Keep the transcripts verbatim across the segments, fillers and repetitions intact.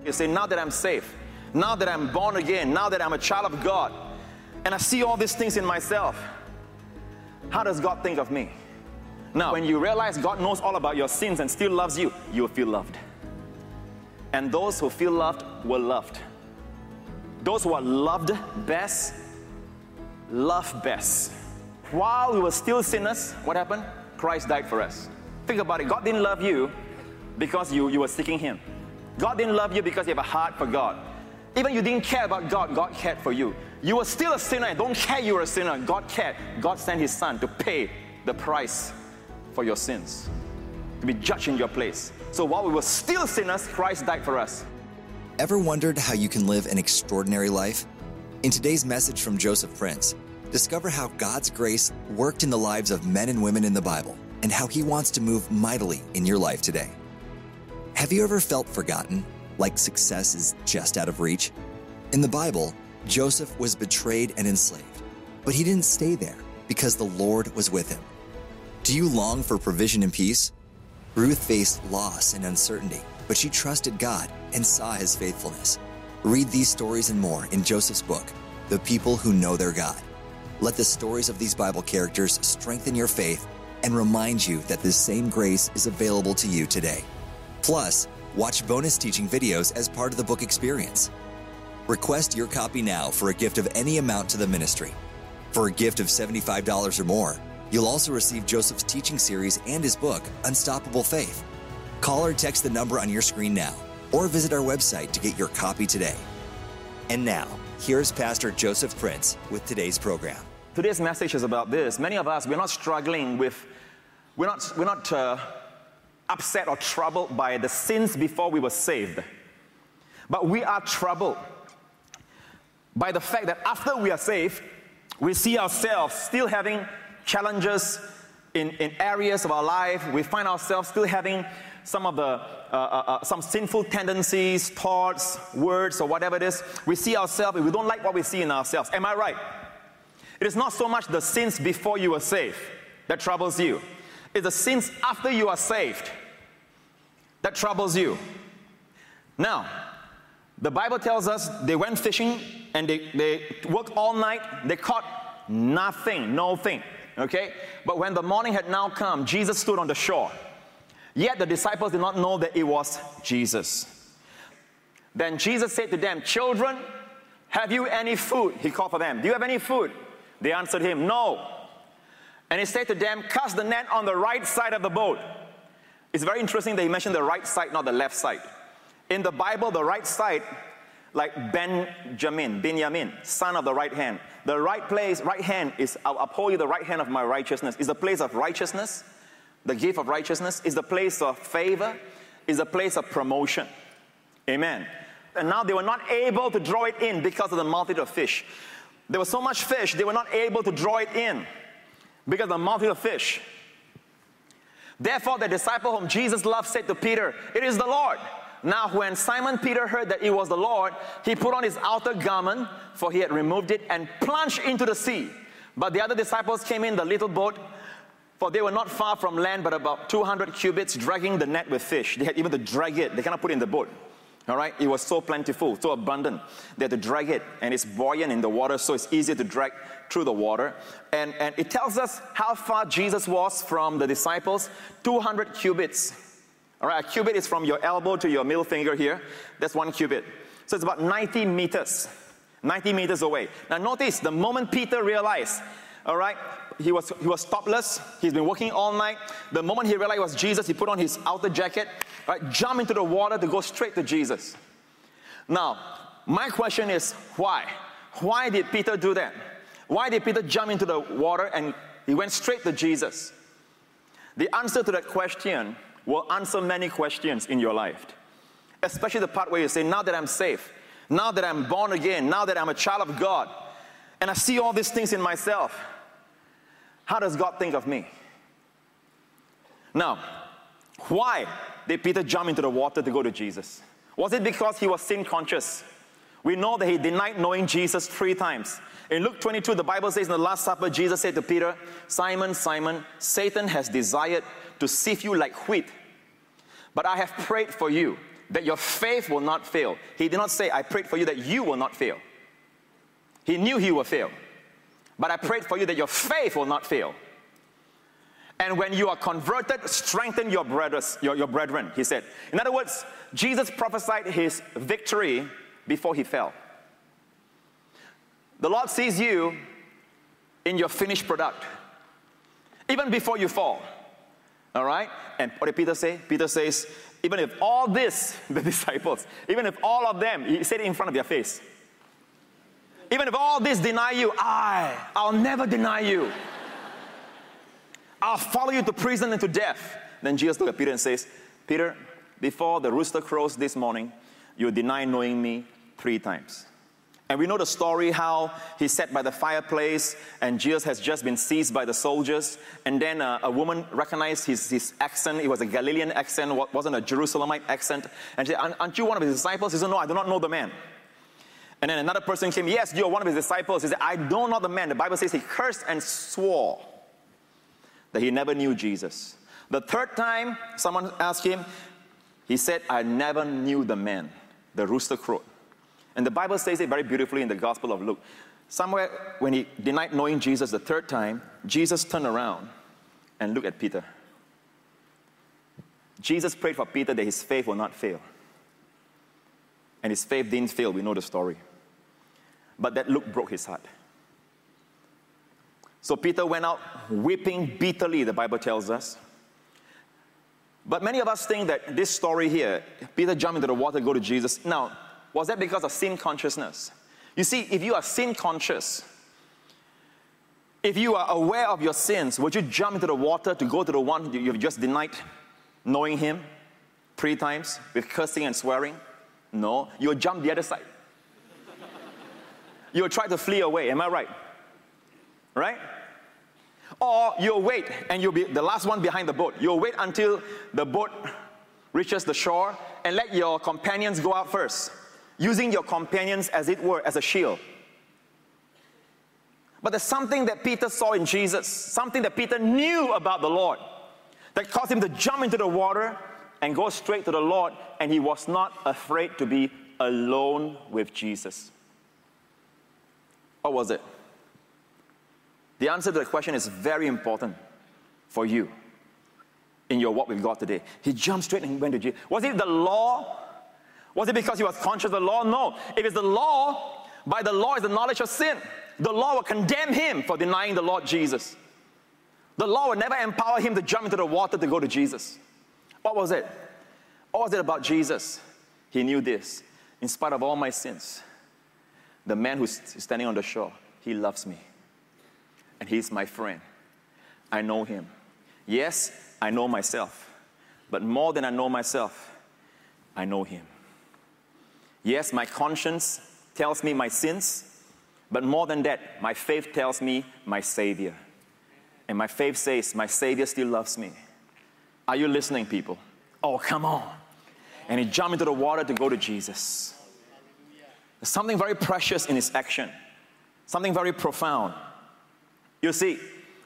You say, now that I'm saved, now that I'm born again, now that I'm a child of God, and I see all these things in myself, how does God think of me? Now, when you realize God knows all about your sins and still loves you, you will feel loved. And those who feel loved were loved. Those who are loved best, love best. While we were still sinners, what happened? Christ died for us. Think about it. God didn't love you because you, you were seeking Him. God didn't love you because you have a heart for God. Even you didn't care about God, God cared for you. You were still a sinner and don't care you were a sinner. God cared. God sent His Son to pay the price for your sins, to be judged in your place. So while we were still sinners, Christ died for us. Ever wondered how you can live an extraordinary life? In today's message from Joseph Prince, discover how God's grace worked in the lives of men and women in the Bible and how He wants to move mightily in your life today. Have you ever felt forgotten, like success is just out of reach? In the Bible, Joseph was betrayed and enslaved, but he didn't stay there because the Lord was with him. Do you long for provision and peace? Ruth faced loss and uncertainty, but she trusted God and saw His faithfulness. Read these stories and more in Joseph's book, The People Who Know Their God. Let the stories of these Bible characters strengthen your faith and remind you that this same grace is available to you today. Plus, watch bonus teaching videos as part of the book experience. Request your copy now for a gift of any amount to the ministry. For a gift of seventy-five dollars or more, you'll also receive Joseph's teaching series and his book, Unstoppable Faith. Call or text the number on your screen now, or visit our website to get your copy today. And now, here's Pastor Joseph Prince with today's program. Today's message is about this. Many of us, we're not struggling with, we're not, we're not uh, upset or troubled by the sins before we were saved. But we are troubled by the fact that after we are saved, we see ourselves still having challenges in, in areas of our life. We find ourselves still having some of the, uh, uh, uh, some sinful tendencies, thoughts, words, or whatever it is. We see ourselves, we don't like what we see in ourselves. Am I right? It is not so much the sins before you were saved that troubles you. It's the sins after you are saved that troubles you. Now, the Bible tells us they went fishing and they, they worked all night. They caught nothing, nothing, okay? But when the morning had now come, Jesus stood on the shore. Yet the disciples did not know that it was Jesus. Then Jesus said to them, "Children, have you any food?" He called for them. "Do you have any food?" They answered him, "No." And he said to them, "Cast the net on the right side of the boat." It's very interesting that he mentioned the right side, not the left side. In the Bible, the right side, like Benjamin, Benjamin, son of the right hand. The right place, right hand is, "I'll uphold you the right hand of my righteousness," is the place of righteousness. The gift of righteousness is the place of favor, is the place of promotion. Amen. And now they were not able to draw it in because of the multitude of fish. There was so much fish, they were not able to draw it in because of the multitude of fish. Therefore, the disciple whom Jesus loved said to Peter, "It is the Lord." Now, when Simon Peter heard that it was the Lord, he put on his outer garment, for he had removed it, and plunged into the sea. But the other disciples came in the little boat, for they were not far from land, but about two hundred cubits, dragging the net with fish. They had even to drag it. They cannot put it in the boat. All right? It was so plentiful, so abundant. They had to drag it, and it's buoyant in the water, so it's easier to drag through the water. And, and it tells us how far Jesus was from the disciples, two hundred cubits. All right, a cubit is from your elbow to your middle finger here. That's one cubit. So it's about ninety meters. ninety meters away. Now notice, the moment Peter realized, all right, he was, he was topless. He's been working all night. The moment he realized it was Jesus, he put on his outer jacket, right, jumped into the water to go straight to Jesus. Now, my question is, why? Why did Peter do that? Why did Peter jump into the water and he went straight to Jesus? The answer to that question will answer many questions in your life. Especially the part where you say, now that I'm safe, now that I'm born again, now that I'm a child of God, and I see all these things in myself, how does God think of me? Now, why did Peter jump into the water to go to Jesus? Was it because he was sin conscious? We know that he denied knowing Jesus three times. In Luke twenty-two, the Bible says in the Last Supper, Jesus said to Peter, "Simon, Simon, Satan has desired to sift you like wheat. But I have prayed for you that your faith will not fail. He did not say, I prayed for you that you will not fail. He knew he would fail. But I prayed for you that your faith will not fail. And when you are converted, strengthen your brothers, your, your brethren, he said. In other words, Jesus prophesied his victory before he fell. The Lord sees you in your finished product, even before you fall. All right? And what did Peter say? Peter says, even if all this, the disciples, even if all of them, he said it in front of their face. Even if all this deny you, I, I'll never deny you. I'll follow you to prison and to death. Then Jesus looked at Peter and says, Peter, before the rooster crows this morning, you'll deny knowing me three times. And we know the story how he sat by the fireplace and Jesus has just been seized by the soldiers. And then uh, a woman recognized his, his accent. It was a Galilean accent, wasn't a Jerusalemite accent. And she said, aren't you one of his disciples? He said, no, I do not know the man. And then another person came, yes, you're one of his disciples. He said, I don't know the man. The Bible says he cursed and swore that he never knew Jesus. The third time someone asked him, he said, I never knew the man. The rooster crowed. And the Bible says it very beautifully in the Gospel of Luke. Somewhere when he denied knowing Jesus the third time, Jesus turned around and looked at Peter. Jesus prayed for Peter that his faith will not fail. And his faith didn't fail, we know the story. But that look broke his heart. So Peter went out weeping bitterly, the Bible tells us. But many of us think that this story here, Peter jumped into the water to go to Jesus. Now, was that because of sin consciousness? You see, if you are sin conscious, if you are aware of your sins, would you jump into the water to go to the one you've just denied knowing him three times with cursing and swearing? No, you'll jump the other side. You'll try to flee away, am I right? Right? Or you'll wait and you'll be the last one behind the boat. You'll wait until the boat reaches the shore and let your companions go out first, using your companions as it were as a shield. But there's something that Peter saw in Jesus, something that Peter knew about the Lord, that caused him to jump into the water and go straight to the Lord, and he was not afraid to be alone with Jesus. What was it? The answer to the question is very important for you in your walk with God today. He jumped straight and went to Jesus. Was it the law? Was it because he was conscious of the law? No. If it's the law, by the law is the knowledge of sin. The law will condemn him for denying the Lord Jesus. The law will never empower him to jump into the water to go to Jesus. What was it? What was it about Jesus? He knew this. In spite of all my sins, the man who's standing on the shore, he loves me. And he's my friend. I know him. Yes, I know myself. But more than I know myself, I know him. Yes, my conscience tells me my sins. But more than that, my faith tells me my Savior. And my faith says, my Savior still loves me. Are you listening, people? Oh, come on. And he jumped into the water to go to Jesus. There's something very precious in his action. Something very profound. You see,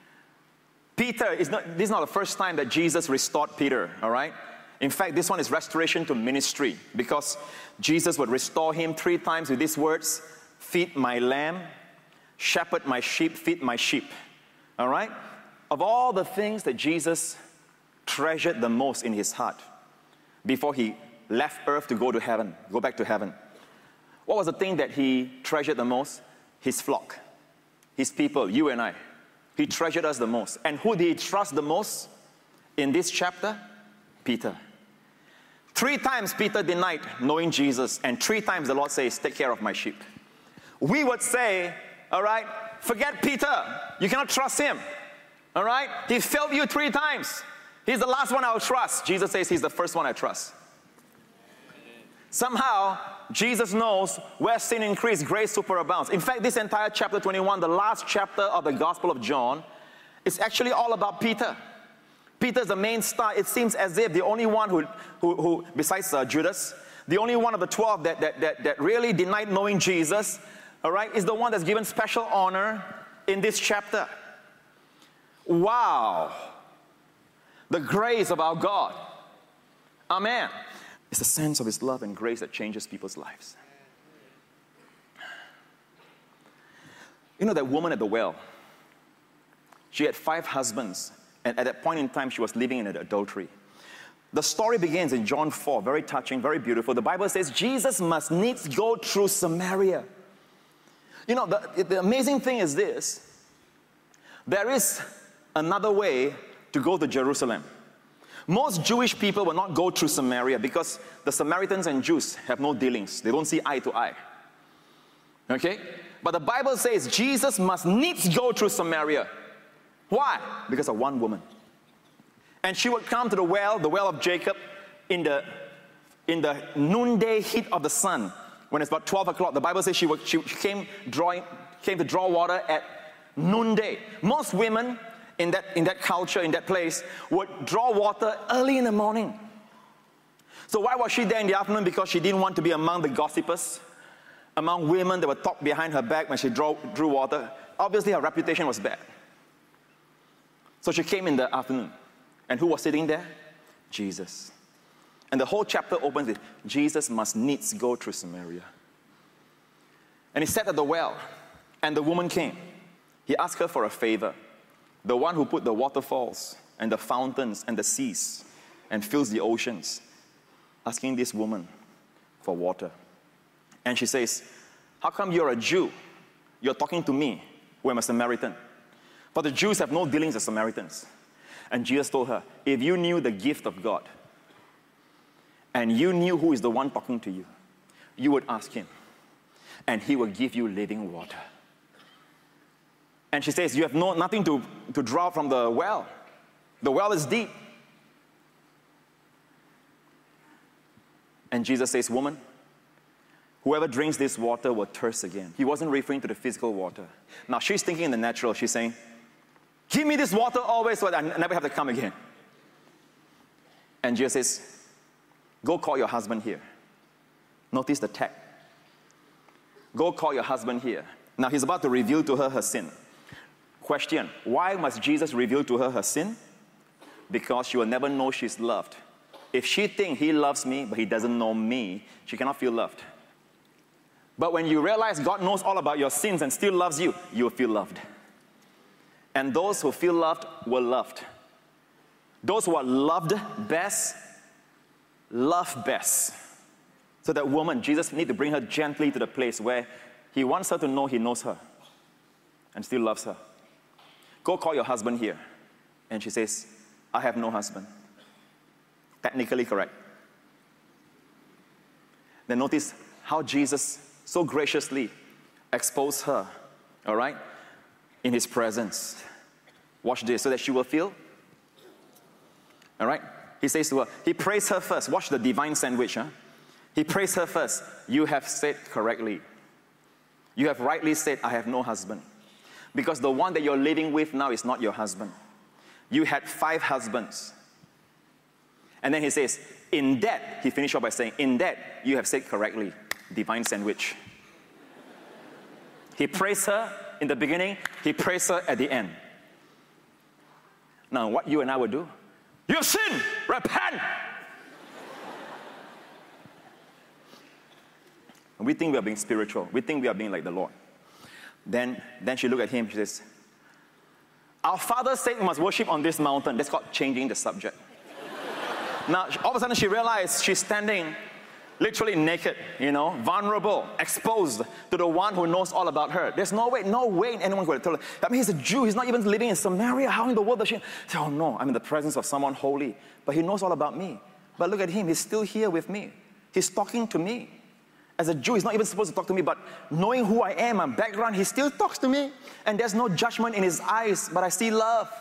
Peter, is not, this is not the first time that Jesus restored Peter, all right? In fact, this one is restoration to ministry, because Jesus would restore him three times with these words: feed my lamb, shepherd my sheep, feed my sheep. All right? Of all the things that Jesus treasured the most in his heart before he left earth to go to heaven, go back to heaven, what was the thing that he treasured the most? His flock, his people, you and I. He treasured us the most. And who did he trust the most in this chapter? Peter. Three times Peter denied knowing Jesus, and three times the Lord says, take care of my sheep. We would say, all right, forget Peter. You cannot trust him. All right? He failed you three times. He's the last one I'll trust. Jesus says he's the first one I trust. Somehow, Jesus knows where sin increased, grace superabounds. In fact, this entire chapter twenty-one, the last chapter of the Gospel of John, is actually all about Peter. Peter's the main star. It seems as if the only one who, who, who besides uh, Judas, the only one of the twelve that, that, that, that really denied knowing Jesus, all right, is the one that's given special honor in this chapter. Wow. The grace of our God. Amen. It's the sense of His love and grace that changes people's lives. You know that woman at the well? She had five husbands, and at that point in time, she was living in adultery. The story begins in John four, very touching, very beautiful. The Bible says Jesus must needs go through Samaria. You know, the, the amazing thing is this. There is another way to go to Jerusalem. Most Jewish people will not go through Samaria because the Samaritans and Jews have no dealings. They don't see eye to eye. Okay? But the Bible says Jesus must needs go through Samaria. Why? Because of one woman. And she would come to the well, the well of Jacob, in the, in the noonday heat of the sun. When it's about twelve o'clock, the Bible says she, would, she came, drawing, came to draw water at noonday. Most women in that, in that culture, in that place, would draw water early in the morning. So why was she there in the afternoon? Because she didn't want to be among the gossipers, among women that would talk behind her back when she draw, drew water. Obviously, her reputation was bad. So she came in the afternoon. And who was sitting there? Jesus. And the whole chapter opens with, Jesus must needs go through Samaria. And he sat at the well, and the woman came. He asked her for a favor. The one who put the waterfalls and the fountains and the seas and fills the oceans, asking this woman for water. And she says, how come you're a Jew? You're talking to me, who am a Samaritan. For the Jews have no dealings with Samaritans. And Jesus told her, if you knew the gift of God, and you knew who is the one talking to you, you would ask him, and he will give you living water. And she says, you have no, nothing to, to draw from the well. The well is deep. And Jesus says, woman, whoever drinks this water will thirst again. He wasn't referring to the physical water. Now she's thinking in the natural. She's saying, give me this water always so that I never have to come again. And Jesus says, go call your husband here. Notice the tag. Go call your husband here. Now he's about to reveal to her her sin. Question, why must Jesus reveal to her her sin? Because she will never know she's loved. If she thinks he loves me, but he doesn't know me, she cannot feel loved. But when you realize God knows all about your sins and still loves you, you will feel loved. And those who feel loved were loved. Those who are loved best, love best. So that woman, Jesus needs to bring her gently to the place where he wants her to know he knows her and still loves her. Go call your husband here. And she says, I have no husband. Technically correct. Then notice how Jesus so graciously exposed her, all right, in his presence. Watch this, so that she will feel. All right? He says to her, he praised her first. Watch the divine sandwich, huh? He praised her first. You have said correctly. You have rightly said, I have no husband. Because the one that you're living with now is not your husband. You had five husbands. And then he says, in that, he finished off by saying, in that, you have said correctly. Divine sandwich. He praised her in the beginning. He praised her at the end. Now, what you and I would do? You have sinned! Repent! And we think we are being spiritual. We think we are being like the Lord. Then, then she looked at him. She says, our father said we must worship on this mountain. That's called changing the subject. Now, all of a sudden she realized she's standing literally naked, you know, vulnerable, exposed to the one who knows all about her. There's no way, no way anyone could have told her. I mean, he's a Jew. He's not even living in Samaria. How in the world does she? Say, oh no, I'm in the presence of someone holy. But he knows all about me. But look at him. He's still here with me. He's talking to me. As a Jew, he's not even supposed to talk to me, but knowing who I am, my background, he still talks to me. And there's no judgment in his eyes, but I see love.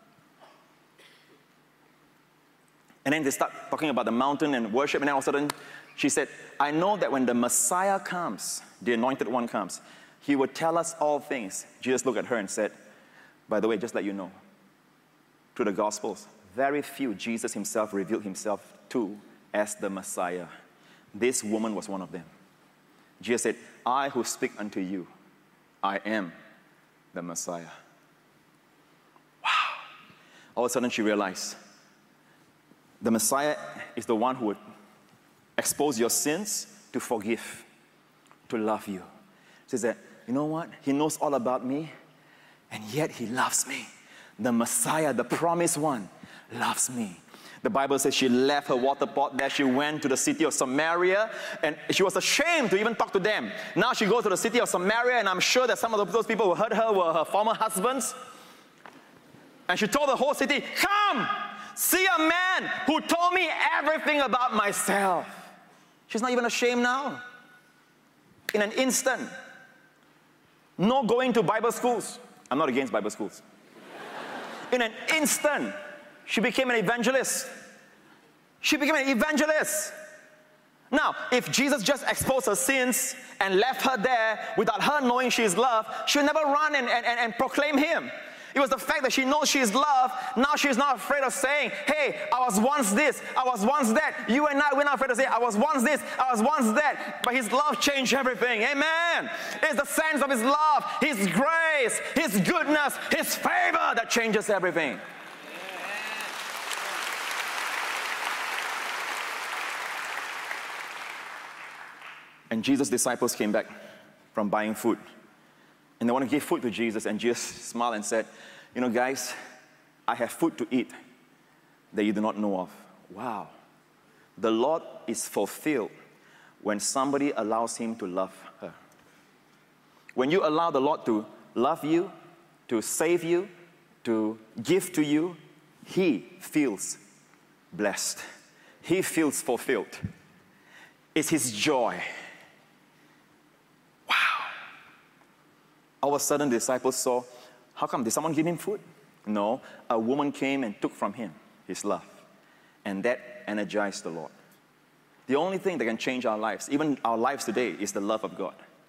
And then they start talking about the mountain and worship, and then all of a sudden, she said, I know that when the Messiah comes, the anointed one comes, he will tell us all things. Jesus looked at her and said, by the way, just let you know, through the Gospels, very few Jesus himself revealed himself to as the Messiah. This woman was one of them. Jesus said, I who speak unto you, I am the Messiah. Wow. All of a sudden she realized, the Messiah is the one who would expose your sins, to forgive, to love you. He says that, you know what? He knows all about me, and yet he loves me. The Messiah, the promised one, loves me. The Bible says she left her water pot there. She went to the city of Samaria, and she was ashamed to even talk to them. Now she goes to the city of Samaria, and I'm sure that some of those people who heard her were her former husbands. And she told the whole city, come, see a man who told me everything about myself. She's not even ashamed now. In an instant. No going to Bible schools. I'm not against Bible schools. In an instant, she became an evangelist. She became an evangelist. Now, if Jesus just exposed her sins and left her there without her knowing she is loved, she'll never run and, and, and proclaim him. It was the fact that she knows she is loved. Now she's not afraid of saying, hey, I was once this, I was once that. You and I, we're not afraid to say, I was once this, I was once that. But his love changed everything. Amen. It's the sense of his love, his grace, his goodness, his favor that changes everything. And Jesus' disciples came back from buying food. And they want to give food to Jesus. And Jesus smiled and said, you know, guys, I have food to eat that you do not know of. Wow. The Lord is fulfilled when somebody allows him to love her. When you allow the Lord to love you, to save you, to give to you, he feels blessed. He feels fulfilled. It's his joy. All of a sudden, the disciples saw, how come? Did someone give him food? No, a woman came and took from him his love. And that energized the Lord. The only thing that can change our lives, even our lives today, is the love of God.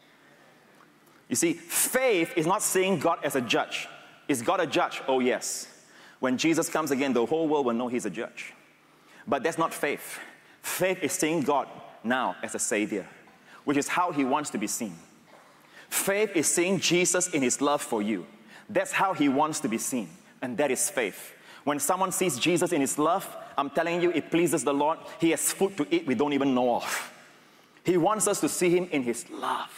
You see, faith is not seeing God as a judge. Is God a judge? Oh, yes. When Jesus comes again, the whole world will know he's a judge. But that's not faith. Faith is seeing God now as a Savior, which is how he wants to be seen. Faith is seeing Jesus in his love for you. That's how he wants to be seen. And that is faith. When someone sees Jesus in his love, I'm telling you, it pleases the Lord. He has food to eat we don't even know of. He wants us to see him in his love.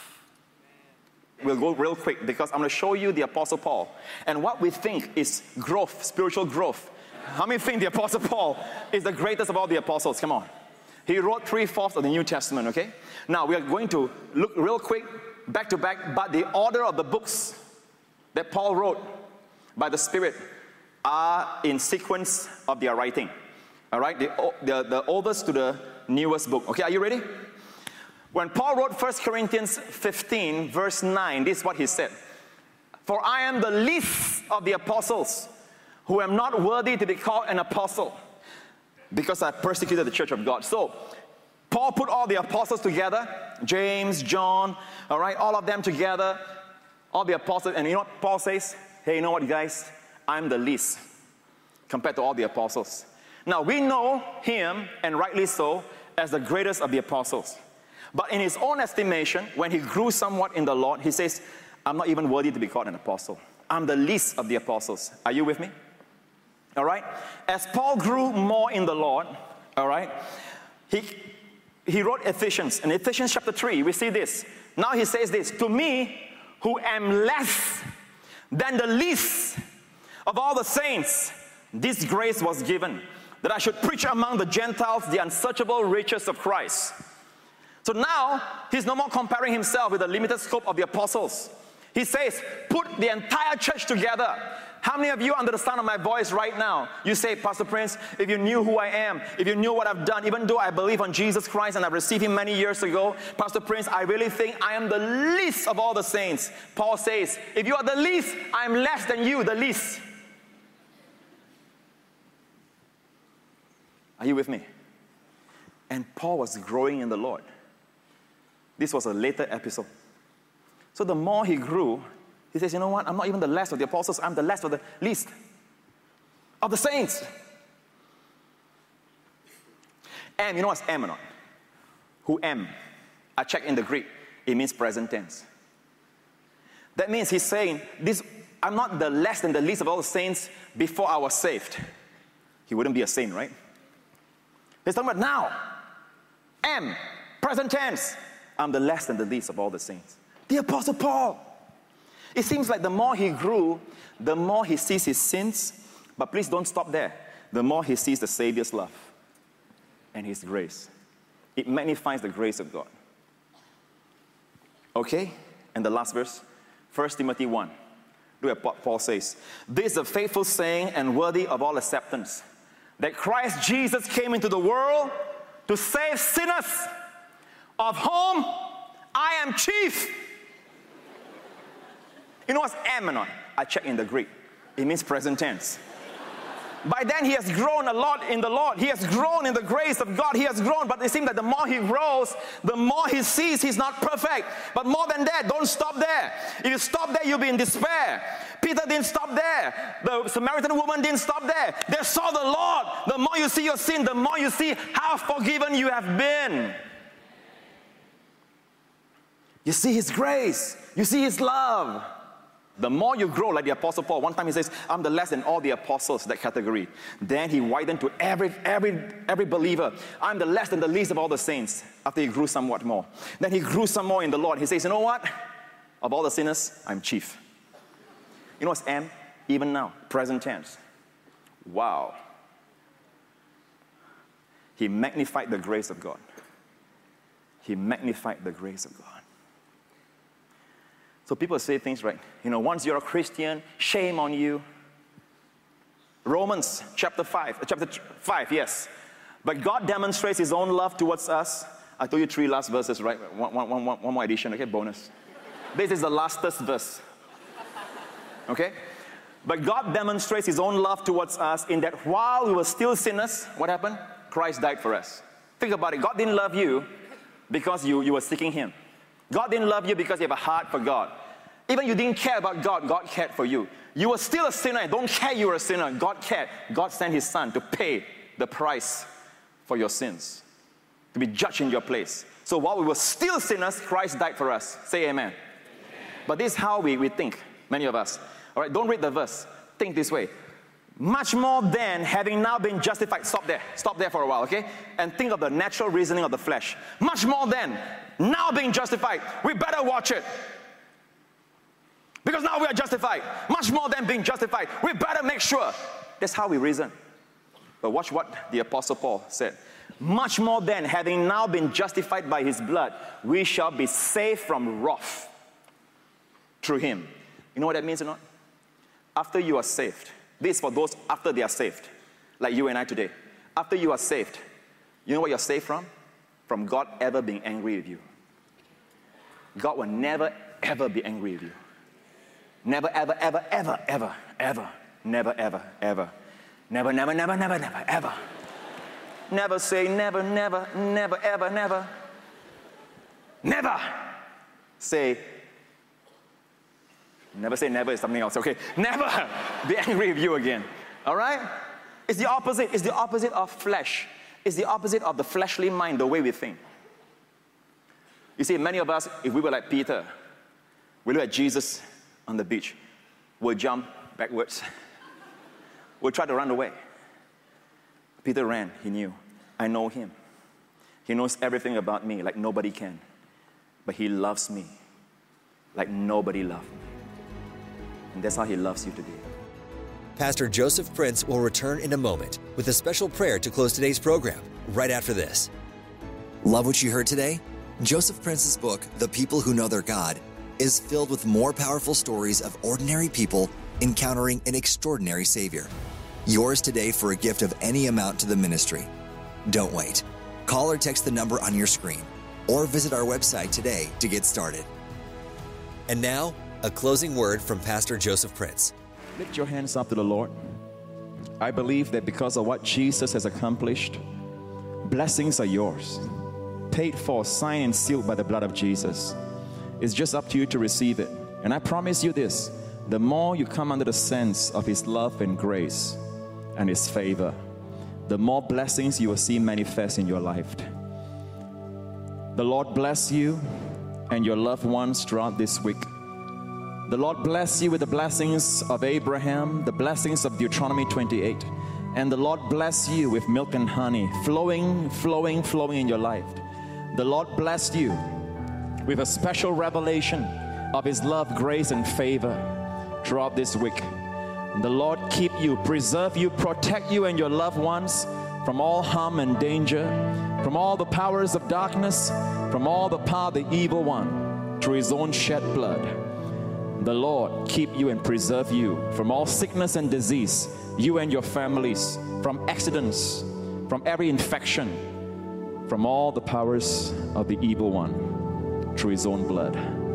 We'll go real quick because I'm going to show you the Apostle Paul. And what we think is growth, spiritual growth. How many think the Apostle Paul is the greatest of all the apostles? Come on. He wrote three-fourths of the New Testament, okay? Now, we are going to look real quick back to back, but the order of the books that Paul wrote by the Spirit are in sequence of their writing. All right, the, the, the oldest to the newest book. Okay, are you ready? When Paul wrote First Corinthians fifteen, verse nine, this is what he said. For I am the least of the apostles, who am not worthy to be called an apostle, because I persecuted the church of God. So, Paul put all the apostles together, James, John, all right, all of them together, all the apostles, and you know what Paul says? Hey, you know what, guys? I'm the least compared to all the apostles. Now, we know him, and rightly so, as the greatest of the apostles. But in his own estimation, when he grew somewhat in the Lord, he says, I'm not even worthy to be called an apostle. I'm the least of the apostles. Are you with me? All right? As Paul grew more in the Lord, all right, he... He wrote Ephesians. In Ephesians chapter three, we see this. Now he says this, to me, who am less than the least of all the saints, this grace was given, that I should preach among the Gentiles the unsearchable riches of Christ. So now, he's no more comparing himself with the limited scope of the apostles. He says, put the entire church together. How many of you under the sound of my voice right now, you say, Pastor Prince, if you knew who I am, if you knew what I've done, even though I believe on Jesus Christ and I've received him many years ago, Pastor Prince, I really think I am the least of all the saints. Paul says, if you are the least, I'm less than you, the least. Are you with me? And Paul was growing in the Lord. This was a later episode. So the more he grew, he says, you know what? I'm not even the last of the apostles. I'm the last of the least of the saints. Am, you know what's am or not? Who am? I checked in the Greek. It means present tense. That means he's saying, this, I'm not the less than the least of all the saints before I was saved. He wouldn't be a saint, right? He's talking about now. am, present tense. I'm the less than the least of all the saints. The Apostle Paul. It seems like the more he grew, the more he sees his sins. But please don't stop there. The more he sees the Savior's love and his grace. It magnifies the grace of God. Okay? And the last verse, First Timothy one. Look at what Paul says. This is a faithful saying and worthy of all acceptance, that Christ Jesus came into the world to save sinners, of whom I am chief. You know what's am or not? I checked in the Greek. It means present tense. By then he has grown a lot in the Lord. He has grown in the grace of God. He has grown, but it seems that the more he grows, the more he sees he's not perfect. But more than that, don't stop there. If you stop there, you'll be in despair. Peter didn't stop there. The Samaritan woman didn't stop there. They saw the Lord. The more you see your sin, the more you see how forgiven you have been. You see his grace. You see his love. The more you grow, like the Apostle Paul, one time he says, I'm the less than all the apostles, that category. Then he widened to every, every, every believer. I'm the less than the least of all the saints, after he grew somewhat more. Then he grew some more in the Lord. He says, you know what? Of all the sinners, I'm chief. You know what's am? Even now, present tense. Wow. He magnified the grace of God. He magnified the grace of God. So people say things like, you know, once you're a Christian, shame on you. Romans chapter five, chapter five, yes. But God demonstrates his own love towards us. I told you three last verses, right? One, one, one, one more addition, okay, bonus. This is the lastest verse. Okay? But God demonstrates his own love towards us in that while we were still sinners, what happened? Christ died for us. Think about it. God didn't love you because you, you were seeking him. God didn't love you because you have a heart for God. Even you didn't care about God, God cared for you. You were still a sinner and don't care you were a sinner. God cared. God sent his son to pay the price for your sins, to be judged in your place. So while we were still sinners, Christ died for us. Say amen. Amen. But this is how we, we think, many of us. All right, don't read the verse. Think this way. Much more than having now been justified. Stop there. Stop there for a while, okay? And think of the natural reasoning of the flesh. Much more than now being justified. We better watch it. Because now we are justified. Much more than being justified. We better make sure. That's how we reason. But watch what the Apostle Paul said. Much more than having now been justified by his blood, we shall be saved from wrath through him. You know what that means or not? After you are saved. This is for those after they are saved. Like you and I today. After you are saved, you know what you're saved from? From God ever being angry with you. God will never, ever be angry with you. Never, ever, ever, ever, ever, ever. Never, ever, ever. Never, never, never, never, never, ever. Never say never, never, never, ever, never. Never say, never say never is something else, okay? Never be angry with you again, all right? It's the opposite. It's the opposite of flesh. It's the opposite of the fleshly mind, the way we think. You see, many of us, if we were like Peter, we look at Jesus on the beach, we'll jump backwards. We'll try to run away. Peter ran. He knew. I know him. He knows everything about me like nobody can. But he loves me like nobody loved me. And that's how he loves you today. Pastor Joseph Prince will return in a moment with a special prayer to close today's program, right after this. Love what you heard today? Joseph Prince's book, The People Who Know Their God, is filled with more powerful stories of ordinary people encountering an extraordinary Savior. Yours today for a gift of any amount to the ministry. Don't wait. Call or text the number on your screen, or visit our website today to get started. And now, a closing word from Pastor Joseph Prince. Lift your hands up to the Lord. I believe that because of what Jesus has accomplished, blessings are yours. Paid for, signed and sealed by the blood of Jesus. It's just up to you to receive it. And I promise you this, the more you come under the sense of his love and grace and his favor, the more blessings you will see manifest in your life. The Lord bless you and your loved ones throughout this week. The Lord bless you with the blessings of Abraham, the blessings of Deuteronomy twenty-eight. And the Lord bless you with milk and honey, flowing, flowing, flowing in your life. the Lord bless you with a special revelation of His love, grace, and favor throughout this week. The Lord keep you, preserve you, protect you and your loved ones from all harm and danger, from all the powers of darkness, from all the power of the evil one, through His own shed blood. The Lord keep you and preserve you from all sickness and disease, you and your families, from accidents, from every infection, from all the powers of the evil one, through His own blood.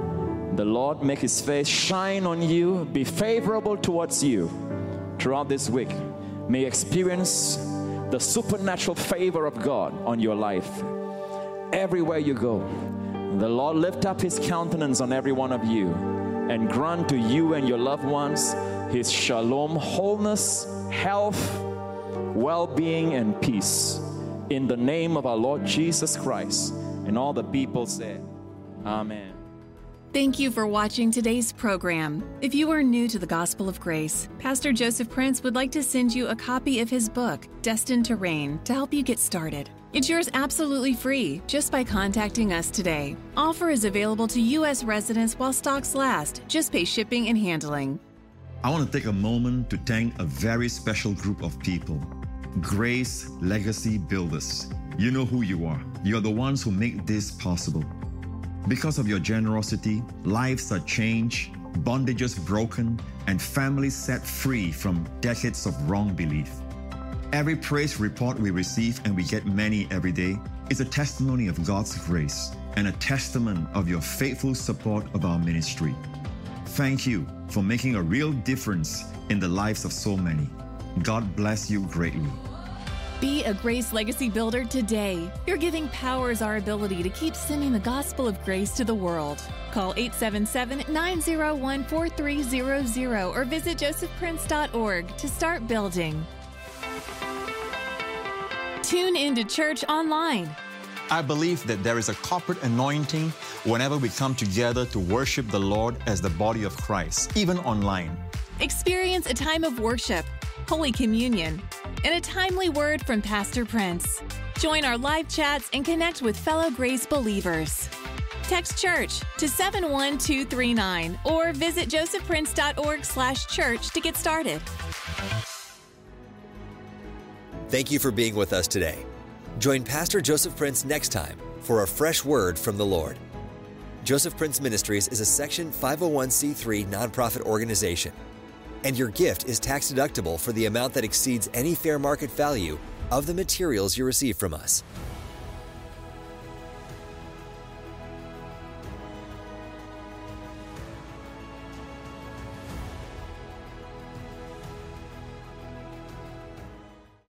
The Lord make His face shine on you, be favorable towards you throughout this week. May you experience the supernatural favor of God on your life. Everywhere you go, the Lord lift up His countenance on every one of you and grant to you and your loved ones His shalom, wholeness, health, well-being, and peace. In the name of our Lord Jesus Christ. And all the people said, Amen. Thank you for watching today's program. If you are new to the Gospel of Grace, Pastor Joseph Prince would like to send you a copy of his book, Destined to Reign, to help you get started. It's yours absolutely free just by contacting us today. Offer is available to U S residents while stocks last. Just pay shipping and handling. I want to take a moment to thank a very special group of people, Grace Legacy Builders. You know who you are. You're the ones who make this possible. Because of your generosity, lives are changed, bondages broken, and families set free from decades of wrong belief. Every praise report we receive, and we get many every day, is a testimony of God's grace and a testament of your faithful support of our ministry. Thank you for making a real difference in the lives of so many. God bless you greatly. Be a Grace Legacy Builder today. Your giving powers our ability to keep sending the gospel of grace to the world. Call eight seven seven, nine zero one, four three zero zero or visit joseph prince dot org to start building. Tune into church online. I believe that there is a corporate anointing whenever we come together to worship the Lord as the body of Christ, even online. Experience a time of worship, Holy Communion, and a timely word from Pastor Prince. Join our live chats and connect with fellow Grace believers. Text church to seven one two three nine or visit joseph prince dot org slash church to get started. Thank you for being with us today. Join Pastor Joseph Prince next time for a fresh word from the Lord. Joseph Prince Ministries is a Section five oh one c three nonprofit organization, and your gift is tax deductible for the amount that exceeds any fair market value of the materials you receive from us.